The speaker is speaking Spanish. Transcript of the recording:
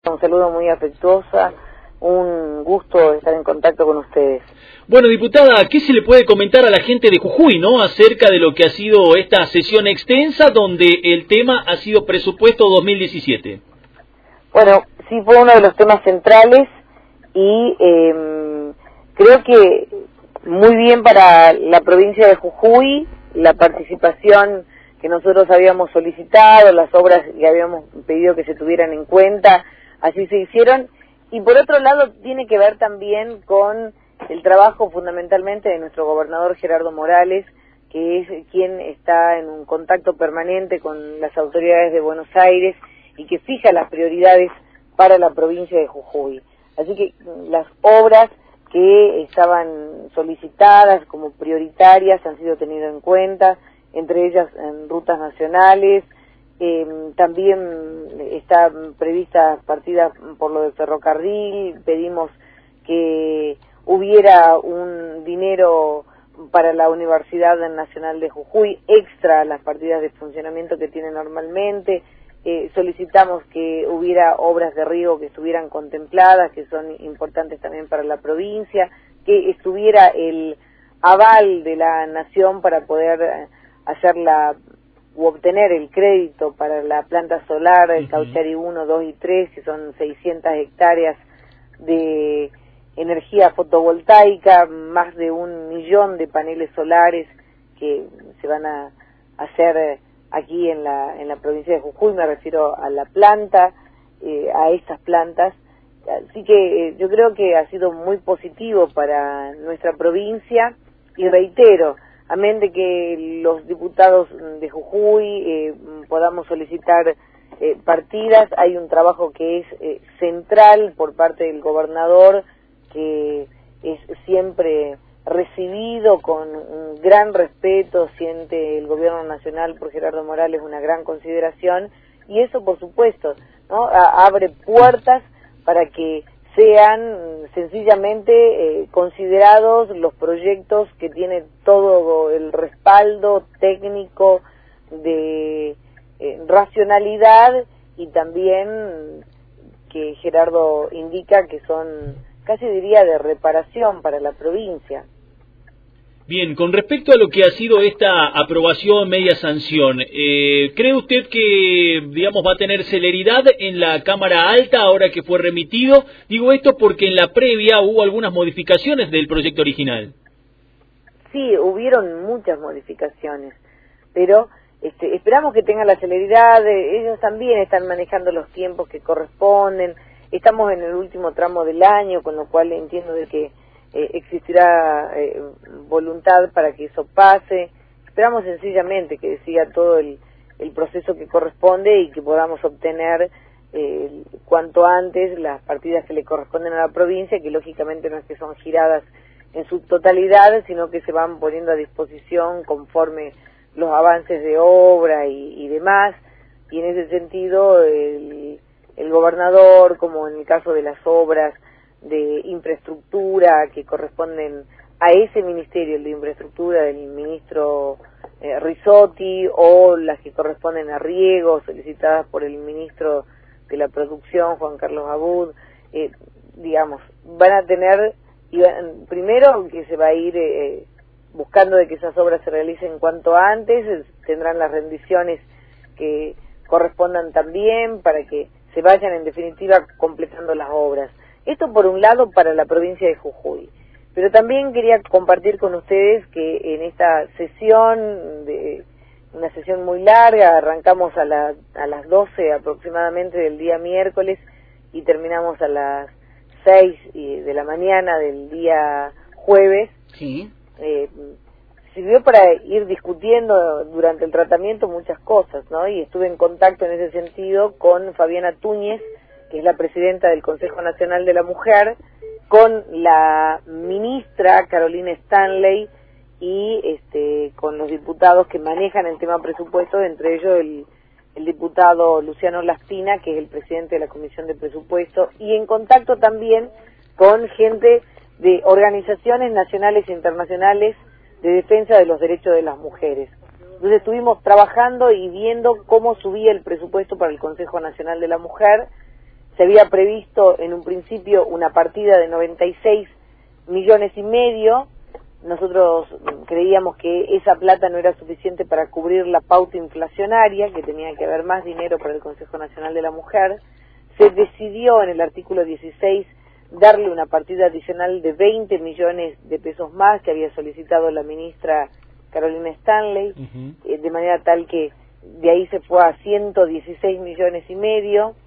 Un saludo muy afectuosa, un gusto estar en contacto con ustedes. Bueno, diputada, ¿qué se le puede comentar a la gente de Jujuy, ¿no?, acerca de lo que ha sido esta sesión extensa donde el tema ha sido presupuesto 2017? Bueno, sí fue uno de los temas centrales y creo que muy bien para la provincia de Jujuy, la participación que nosotros habíamos solicitado, las obras que habíamos pedido que se tuvieran en cuenta, así se hicieron. Y por otro lado tiene que ver también con el trabajo fundamentalmente de nuestro gobernador Gerardo Morales, que es quien está en un contacto permanente con las autoridades de Buenos Aires y que fija las prioridades para la provincia de Jujuy. Así que las obras que estaban solicitadas como prioritarias han sido tenidas en cuenta, entre ellas en rutas nacionales. También está prevista partida por lo del ferrocarril. Pedimos que hubiera un dinero para la Universidad Nacional de Jujuy, extra a las partidas de funcionamiento que tiene normalmente. Solicitamos que hubiera obras de riego que estuvieran contempladas, que son importantes también para la provincia, que estuviera el aval de la Nación para poder hacerla u obtener el crédito para la planta solar, el Cauchari 1, 2 y 3, que son 600 hectáreas de energía fotovoltaica, más de 1 millón de paneles solares que se van a hacer aquí en la provincia de Jujuy. Me refiero a la planta, a estas plantas. Así que yo creo que ha sido muy positivo para nuestra provincia y reitero, amén de que los diputados de Jujuy podamos solicitar partidas, hay un trabajo que es central por parte del gobernador, que es siempre recibido con un gran respeto, siente el gobierno nacional por Gerardo Morales una gran consideración, y eso por supuesto, ¿no?, abre puertas para que sean sencillamente considerados los proyectos que tienen todo el respaldo técnico de racionalidad, y también que Gerardo indica que son, casi diría, de reparación para la provincia. Bien, con respecto a lo que ha sido esta aprobación media sanción, ¿cree usted que, digamos, va a tener celeridad en la Cámara Alta ahora que fue remitido? Digo esto porque en la previa hubo algunas modificaciones del proyecto original. Sí, hubieron muchas modificaciones, pero esperamos que tenga la celeridad. Ellos también están manejando los tiempos que corresponden. Estamos en el último tramo del año, con lo cual entiendo de que existirá voluntad para que eso pase. Esperamos sencillamente que siga todo el proceso que corresponde y que podamos obtener cuanto antes las partidas que le corresponden a la provincia, que lógicamente no es que son giradas en su totalidad, sino que se van poniendo a disposición conforme los avances de obra y demás. Y en ese sentido el gobernador, como en el caso de las obras de infraestructura que corresponden a ese ministerio, el de infraestructura del ministro Risotti, o las que corresponden a riego, solicitadas por el ministro de la producción, Juan Carlos Abud, digamos, van a tener, primero que se va a ir buscando de que esas obras se realicen cuanto antes, tendrán las rendiciones que correspondan también para que se vayan en definitiva completando las obras. Esto por un lado para la provincia de Jujuy, pero también quería compartir con ustedes que en esta sesión, una sesión muy larga, arrancamos a las 12 aproximadamente del día miércoles y terminamos a las 6 de la mañana del día jueves. Sí. Sirvió para ir discutiendo durante el tratamiento muchas cosas, ¿no? Y estuve en contacto en ese sentido con Fabiana Túñez, que es la presidenta del Consejo Nacional de la Mujer, con la ministra Carolina Stanley y con los diputados que manejan el tema presupuesto, entre ellos el diputado Luciano Laspina, que es el presidente de la Comisión de Presupuesto, y en contacto también con gente de organizaciones nacionales e internacionales de defensa de los derechos de las mujeres. Entonces estuvimos trabajando y viendo cómo subía el presupuesto para el Consejo Nacional de la Mujer. Se había previsto en un principio una partida de 96,5 millones. Nosotros creíamos que esa plata no era suficiente para cubrir la pauta inflacionaria, que tenía que haber más dinero para el Consejo Nacional de la Mujer. Se decidió en el artículo 16 darle una partida adicional de 20 millones de pesos más que había solicitado la ministra Carolina Stanley, de manera tal que de ahí se fue a 116,5 millones.